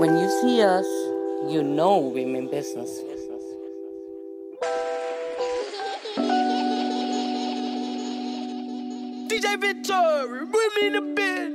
When you see us, you know we mean business. DJ Victor, bring me the bed.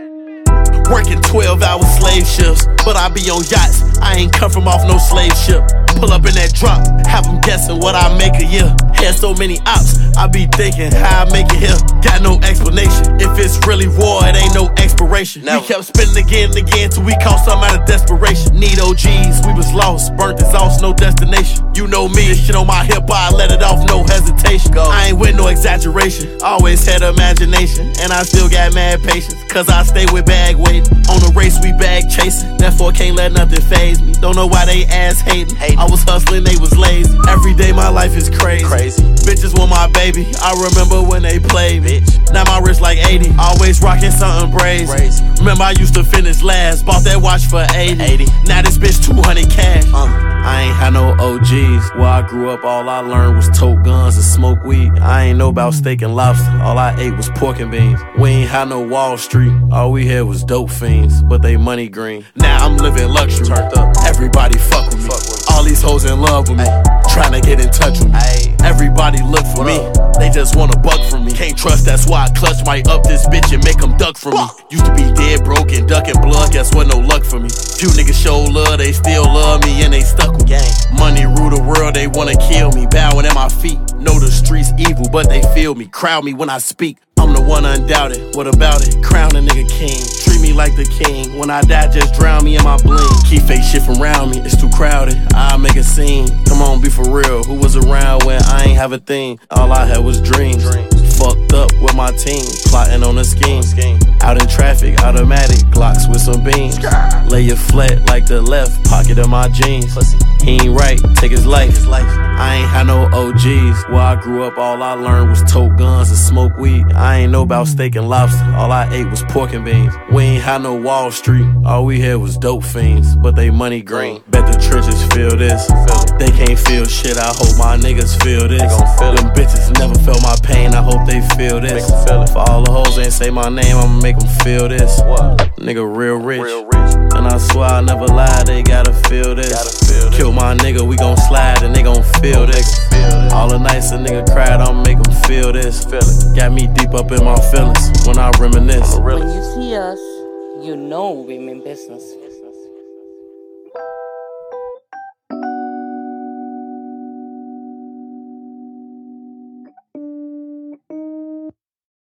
Working 12-hour slave shifts, but I be on yachts. I ain't come from off no slave ship. Pull up in that drop, have them guessing what I make a year. Had so many ops, I be thinking how I make it here. Got no explanation. If it's really war, it ain't no expiration. Never. We kept spinning again and again till we caught some out of desperation. Need OGs, we was lost, burnt exhaust, no destination. You know me, this shit on my hip, I let it off, no hesitation. Go. I ain't with no exaggeration, always had imagination. And I still got mad patience, cause I stay with bag weight. On the race we bag chasing, therefore can't let nothing faze me. Don't know why they ass hating. I was hustling, they was lazy. Every day my life is crazy. Bitches want my baby, I remember when they played me. Now my wrist like 80, always rocking something brazy. Remember I used to finish last, bought that watch for 80. Now this bitch 200 cash. I ain't had no OGs. Where I grew up, all I learned was tote guns and smoke weed. I ain't know about steak and lobster, all I ate was pork and beans. We ain't had no Wall Street, all we had was dope fiends, but they money green. Now I'm living luxury, turned up. Everybody fuck with me. All these hoes in love with me, tryna get in touch with me. Everybody look for me, they just want a buck from me. Can't trust, that's why I clutch might up this bitch and make them duck from me. Used to be dead broke and ducking blood, guess what, no luck for me. Few niggas show love, they still love me and they stuck with gang. Money rule the world, they wanna kill me, bowing at my feet. Know the streets evil, but they feel me, crowd me when I speak. I'm the one undoubted, what about it? Crown a nigga king, treat me like the king. When I die, just drown me in my bling. Keep fake shit from around me, it's too crowded, I'll make a scene. Come on, be for real, who was around when I ain't have a thing? All I had was dreams. Fucked up with my team, plotting on a scheme. Out in traffic, automatic, Glocks with some beams. Lay you flat like the left pocket of my jeans. He ain't right, take his life. I ain't had no OGs. Where I grew up, all I learned was tote guns and smoke weed. I ain't know about steak and lobster, all I ate was pork and beans. We ain't had no Wall Street, all we had was dope fiends, but they money green. Bet the trenches feel this, they can't feel shit, I hope my niggas feel this. Them bitches never felt my pain, I hope they feel this. For all the hoes ain't say my name, I'ma make them feel this. Nigga real rich, and I swear I never lie, they gotta feel this. Kill my nigga, we gon' slide and they gon' feel this. All the nights a nigga cried, I'ma make them feel this. Got me deep up in my feelings when I reminisce. When you see us, you know we mean business.